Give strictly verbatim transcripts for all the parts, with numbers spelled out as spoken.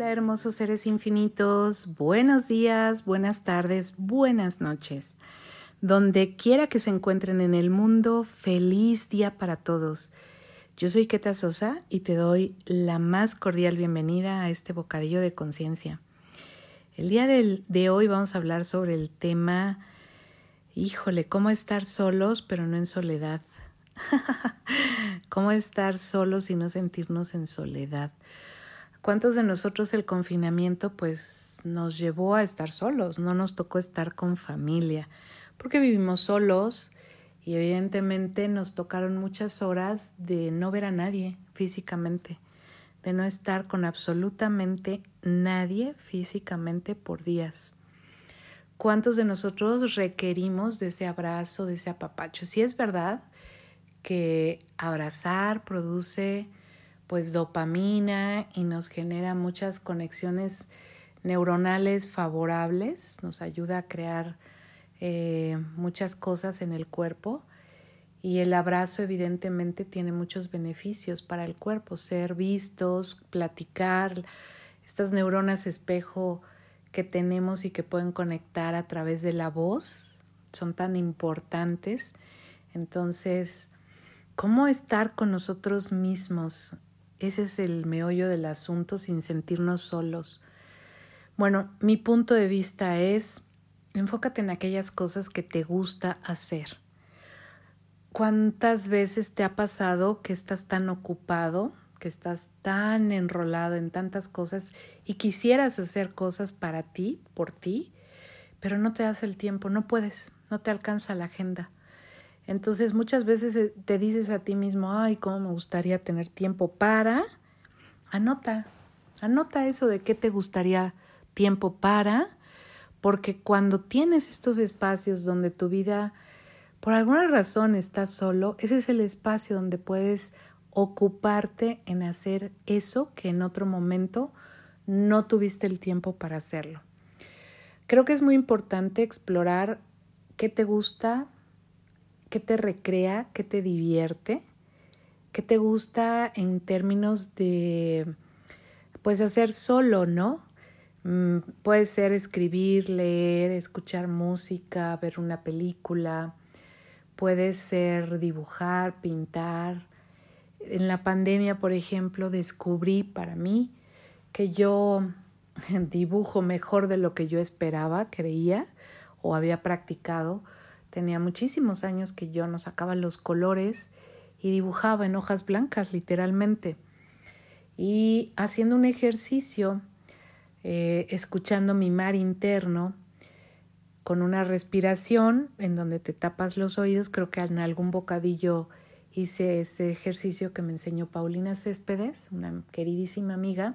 Hola, hermosos seres infinitos, buenos días, buenas tardes, buenas noches. Donde quiera que se encuentren en el mundo, feliz día para todos. Yo soy Keta Sosa y te doy la más cordial bienvenida a este bocadillo de conciencia. El día del, de hoy vamos a hablar sobre el tema, híjole, cómo estar solos pero no en soledad. Cómo estar solos y no sentirnos en soledad. ¿Cuántos de nosotros el confinamiento pues nos llevó a estar solos? No nos tocó estar con familia, porque vivimos solos y evidentemente nos tocaron muchas horas de no ver a nadie físicamente, de no estar con absolutamente nadie físicamente por días. ¿Cuántos de nosotros requerimos de ese abrazo, de ese apapacho? Sí es verdad que abrazar produce pues dopamina y nos genera muchas conexiones neuronales favorables, nos ayuda a crear eh, muchas cosas en el cuerpo y el abrazo evidentemente tiene muchos beneficios para el cuerpo, ser vistos, platicar, estas neuronas espejo que tenemos y que pueden conectar a través de la voz son tan importantes. Entonces, ¿cómo estar con nosotros mismos? Ese es el meollo del asunto sin sentirnos solos. Bueno, mi punto de vista es, enfócate en aquellas cosas que te gusta hacer. ¿Cuántas veces te ha pasado que estás tan ocupado, que estás tan enrolado en tantas cosas y quisieras hacer cosas para ti, por ti, pero no te das el tiempo, no puedes, no te alcanza la agenda? Entonces muchas veces te dices a ti mismo, ay, cómo me gustaría tener tiempo para, anota, anota eso de qué te gustaría tiempo para, porque cuando tienes estos espacios donde tu vida por alguna razón está solo, ese es el espacio donde puedes ocuparte en hacer eso que en otro momento no tuviste el tiempo para hacerlo. Creo que es muy importante explorar qué te gusta, qué te recrea, qué te divierte, qué te gusta en términos de, pues, hacer solo, ¿no? Mm, puede ser escribir, leer, escuchar música, ver una película, puede ser dibujar, pintar. En la pandemia, por ejemplo, descubrí para mí que yo dibujo mejor de lo que yo esperaba, creía o había practicado. Tenía muchísimos años que yo no sacaba los colores y dibujaba en hojas blancas, literalmente. Y haciendo un ejercicio, eh, escuchando mi mar interno, con una respiración en donde te tapas los oídos, creo que en algún bocadillo hice este ejercicio que me enseñó Paulina Céspedes, una queridísima amiga.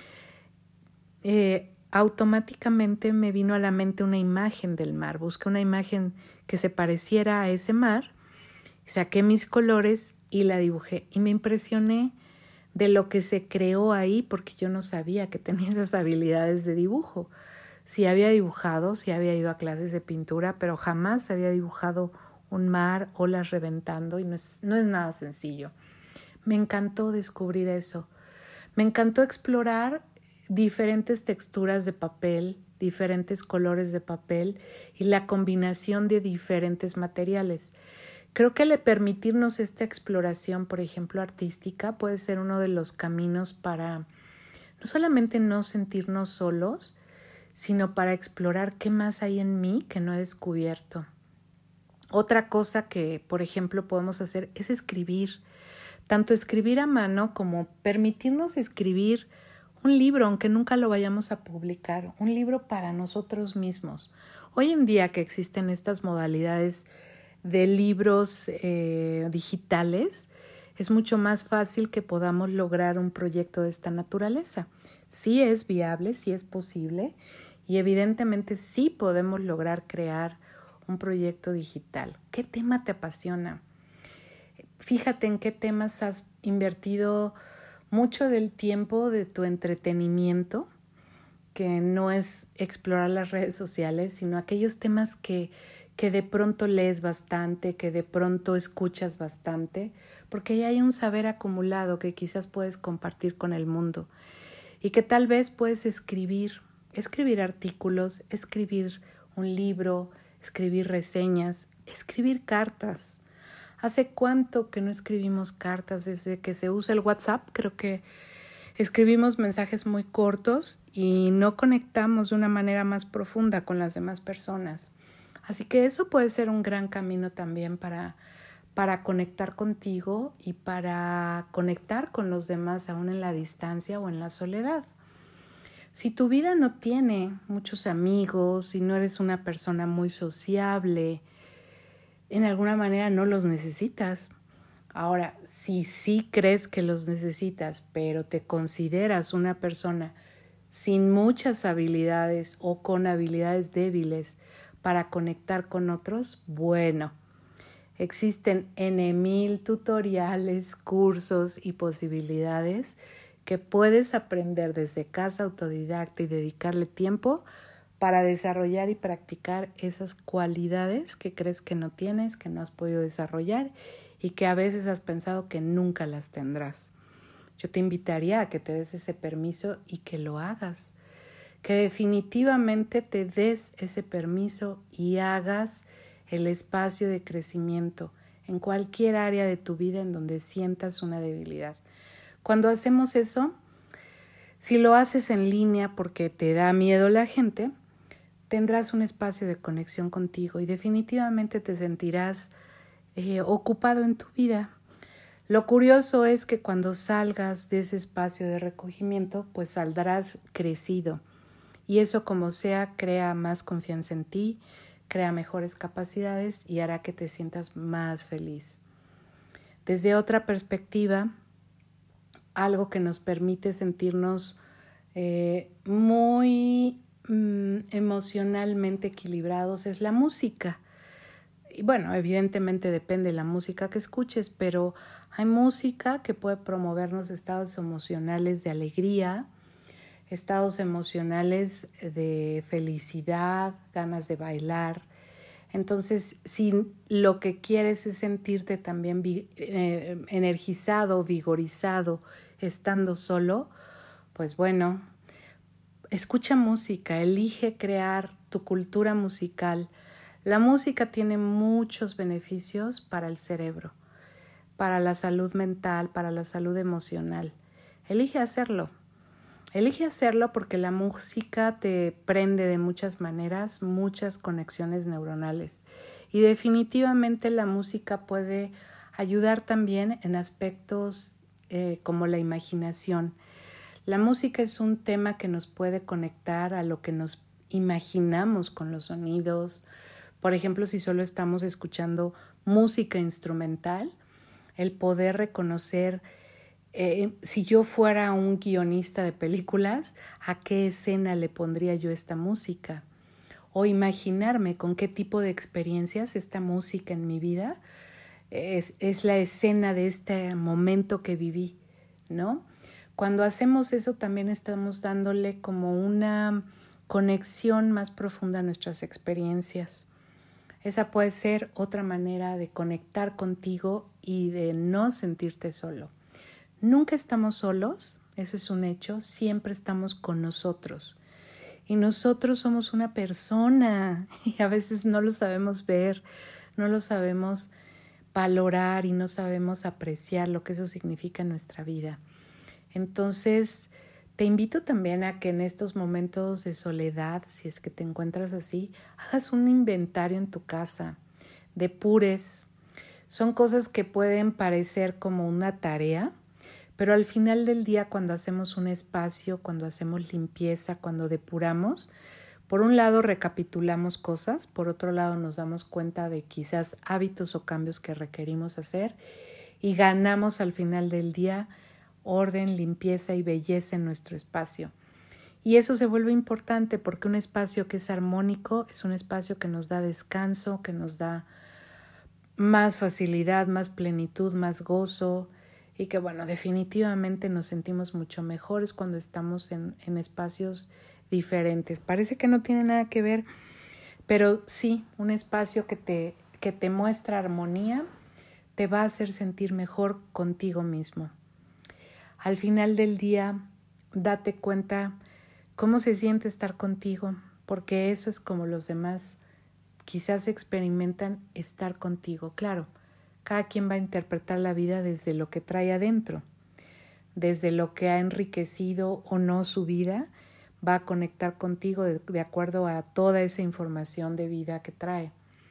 Eh, automáticamente me vino a la mente una imagen del mar. Busqué una imagen que se pareciera a ese mar, saqué mis colores y la dibujé. Y me impresioné de lo que se creó ahí porque yo no sabía que tenía esas habilidades de dibujo. Sí había dibujado, sí había ido a clases de pintura, pero jamás había dibujado un mar, olas reventando y no es, no es nada sencillo. Me encantó descubrir eso. Me encantó explorar diferentes texturas de papel, diferentes colores de papel y la combinación de diferentes materiales. Creo que el permitirnos esta exploración, por ejemplo, artística, puede ser uno de los caminos para no solamente no sentirnos solos, sino para explorar qué más hay en mí que no he descubierto. Otra cosa que, por ejemplo, podemos hacer es escribir, tanto escribir a mano como permitirnos escribir un libro, aunque nunca lo vayamos a publicar, un libro para nosotros mismos. Hoy en día que existen estas modalidades de libros eh, digitales, es mucho más fácil que podamos lograr un proyecto de esta naturaleza. Sí es viable, sí es posible y evidentemente sí podemos lograr crear un proyecto digital. ¿Qué tema te apasiona? Fíjate en qué temas has invertido mucho del tiempo de tu entretenimiento, que no es explorar las redes sociales, sino aquellos temas que, que de pronto lees bastante, que de pronto escuchas bastante, porque ahí hay un saber acumulado que quizás puedes compartir con el mundo. y que tal vez puedes escribir, escribir artículos, escribir un libro, escribir reseñas, escribir cartas. ¿Hace cuánto que no escribimos cartas? Desde que se usa el WhatsApp, creo que escribimos mensajes muy cortos y no conectamos de una manera más profunda con las demás personas. Así que eso puede ser un gran camino también para, para conectar contigo y para conectar con los demás aún en la distancia o en la soledad. Si tu vida no tiene muchos amigos, si no eres una persona muy sociable, en alguna manera no los necesitas. Ahora, si sí crees que los necesitas, pero te consideras una persona sin muchas habilidades o con habilidades débiles para conectar con otros, bueno, existen ene mil tutoriales, cursos y posibilidades que puedes aprender desde casa autodidacta y dedicarle tiempo para desarrollar y practicar esas cualidades que crees que no tienes, que no has podido desarrollar y que a veces has pensado que nunca las tendrás. Yo te invitaría a que te des ese permiso y que lo hagas, que definitivamente te des ese permiso y hagas el espacio de crecimiento en cualquier área de tu vida en donde sientas una debilidad. Cuando hacemos eso, si lo haces en línea porque te da miedo la gente, tendrás un espacio de conexión contigo y definitivamente te sentirás eh, ocupado en tu vida. Lo curioso es que cuando salgas de ese espacio de recogimiento, pues saldrás crecido. Y eso, como sea, crea más confianza en ti, crea mejores capacidades y hará que te sientas más feliz. Desde otra perspectiva, algo que nos permite sentirnos eh, muy mm, emocionalmente equilibrados es la música. Y bueno, evidentemente depende de la música que escuches, pero hay música que puede promovernos estados emocionales de alegría, estados emocionales de felicidad, ganas de bailar. Entonces, si lo que quieres es sentirte también eh, energizado, vigorizado, estando solo, pues bueno, escucha música, elige crear tu cultura musical. La música tiene muchos beneficios para el cerebro, para la salud mental, para la salud emocional. Elige hacerlo. Elige hacerlo porque la música te prende de muchas maneras, muchas conexiones neuronales. Y definitivamente la música puede ayudar también en aspectos eh, como la imaginación. La música es un tema que nos puede conectar a lo que nos imaginamos con los sonidos. Por ejemplo, si solo estamos escuchando música instrumental, el poder reconocer Eh, si yo fuera un guionista de películas, ¿a qué escena le pondría yo esta música? O imaginarme con qué tipo de experiencias esta música en mi vida es, es la escena de este momento que viví, ¿no? Cuando hacemos eso también estamos dándole como una conexión más profunda a nuestras experiencias. Esa puede ser otra manera de conectar contigo y de no sentirte solo. Nunca estamos solos, eso es un hecho, siempre estamos con nosotros. Y nosotros somos una persona y a veces no lo sabemos ver, no lo sabemos valorar y no sabemos apreciar lo que eso significa en nuestra vida. Entonces, te invito también a que en estos momentos de soledad, si es que te encuentras así, hagas un inventario en tu casa, depures. Son cosas que pueden parecer como una tarea, pero al final del día, cuando hacemos un espacio, cuando hacemos limpieza, cuando depuramos, por un lado recapitulamos cosas, por otro lado nos damos cuenta de quizás hábitos o cambios que requerimos hacer y ganamos al final del día orden, limpieza y belleza en nuestro espacio. Y eso se vuelve importante porque un espacio que es armónico es un espacio que nos da descanso, que nos da más facilidad, más plenitud, más gozo, y que bueno, definitivamente nos sentimos mucho mejores cuando estamos en, en espacios diferentes. Parece que no tiene nada que ver, pero sí, un espacio que te, que te muestra armonía te va a hacer sentir mejor contigo mismo. Al final del día, date cuenta cómo se siente estar contigo, porque eso es como los demás quizás experimentan estar contigo. Claro, cada quien va a interpretar la vida desde lo que trae adentro, desde lo que ha enriquecido o no su vida, va a conectar contigo de, de acuerdo a toda esa información de vida que trae.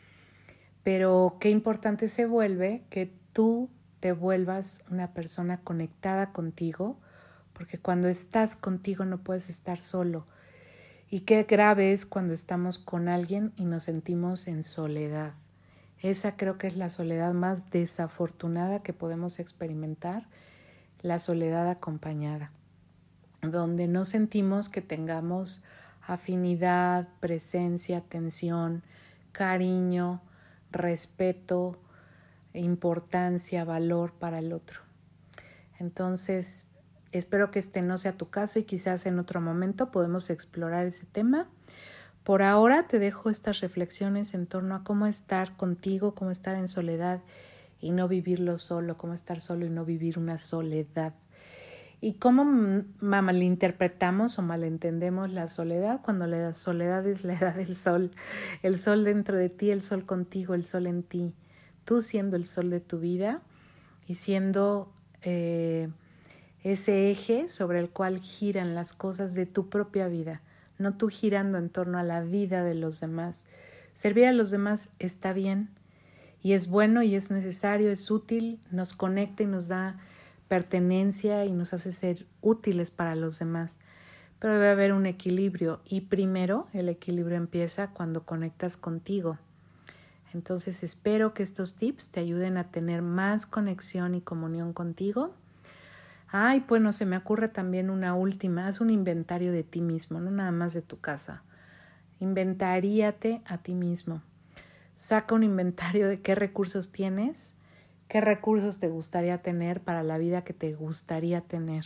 Pero qué importante se vuelve que tú te vuelvas una persona conectada contigo, porque cuando estás contigo no puedes estar solo. Y qué grave es cuando estamos con alguien y nos sentimos en soledad. Esa creo que es la soledad más desafortunada que podemos experimentar, la soledad acompañada, donde no sentimos que tengamos afinidad, presencia, atención, cariño, respeto, importancia, valor para el otro. Entonces, espero que este no sea tu caso y quizás en otro momento podemos explorar ese tema. Por ahora te dejo estas reflexiones en torno a cómo estar contigo, cómo estar en soledad y no vivirlo solo, cómo estar solo y no vivir una soledad. Y cómo malinterpretamos o malentendemos la soledad cuando la soledad es la edad del sol. El sol dentro de ti, el sol contigo, el sol en ti. Tú siendo el sol de tu vida y siendo eh, ese eje sobre el cual giran las cosas de tu propia vida. No tú girando en torno a la vida de los demás. Servir a los demás está bien y es bueno y es necesario, es útil, nos conecta y nos da pertenencia y nos hace ser útiles para los demás. Pero debe haber un equilibrio y primero el equilibrio empieza cuando conectas contigo. Entonces espero que estos tips te ayuden a tener más conexión y comunión contigo. Ay, bueno, se me ocurre también una última, haz un inventario de ti mismo, no nada más de tu casa. Inventaríate a ti mismo. Saca un inventario de qué recursos tienes, qué recursos te gustaría tener para la vida que te gustaría tener.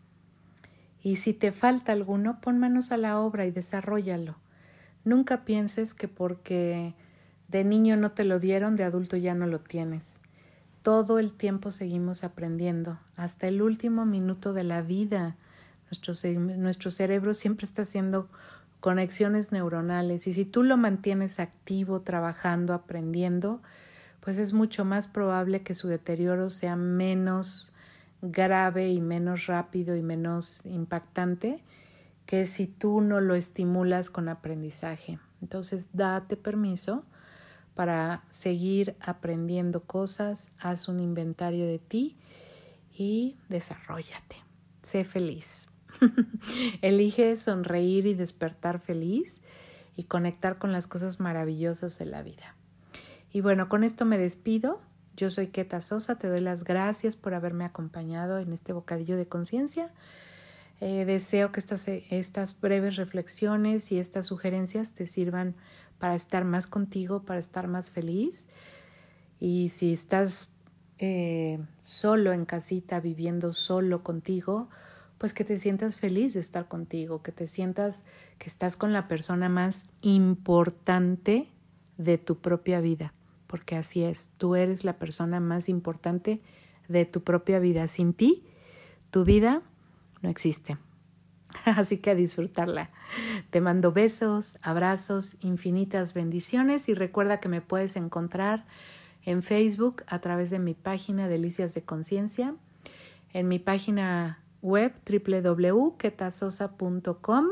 Y si te falta alguno, pon manos a la obra y desarróllalo. Nunca pienses que porque de niño no te lo dieron, de adulto ya no lo tienes. Todo el tiempo seguimos aprendiendo, hasta el último minuto de la vida. Nuestro, nuestro cerebro siempre está haciendo conexiones neuronales y si tú lo mantienes activo, trabajando, aprendiendo, pues es mucho más probable que su deterioro sea menos grave y menos rápido y menos impactante que si tú no lo estimulas con aprendizaje. Entonces, date permiso para seguir aprendiendo cosas, haz un inventario de ti y desarróllate. Sé feliz. Elige sonreír y despertar feliz y conectar con las cosas maravillosas de la vida. Y bueno, con esto me despido. Yo soy Keta Sosa, te doy las gracias por haberme acompañado en este bocadillo de conciencia. Eh, deseo que estas, estas breves reflexiones y estas sugerencias te sirvan para estar más contigo, para estar más feliz. Y si estás eh, solo en casita, viviendo solo contigo, pues que te sientas feliz de estar contigo, que te sientas que estás con la persona más importante de tu propia vida, porque así es, tú eres la persona más importante de tu propia vida. Sin ti, tu vida no existe. Así que a disfrutarla. Te mando besos, abrazos, infinitas bendiciones y recuerda que me puedes encontrar en Facebook a través de mi página Delicias de Conciencia, en mi página web doble u doble u doble u punto keta sosa punto com,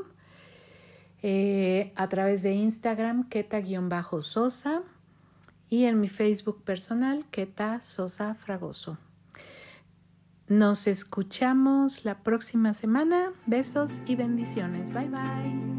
eh, a través de Instagram Keta-Sosa y en mi Facebook personal Keta Sosa Fragoso. Nos escuchamos la próxima semana. Besos y bendiciones. Bye bye.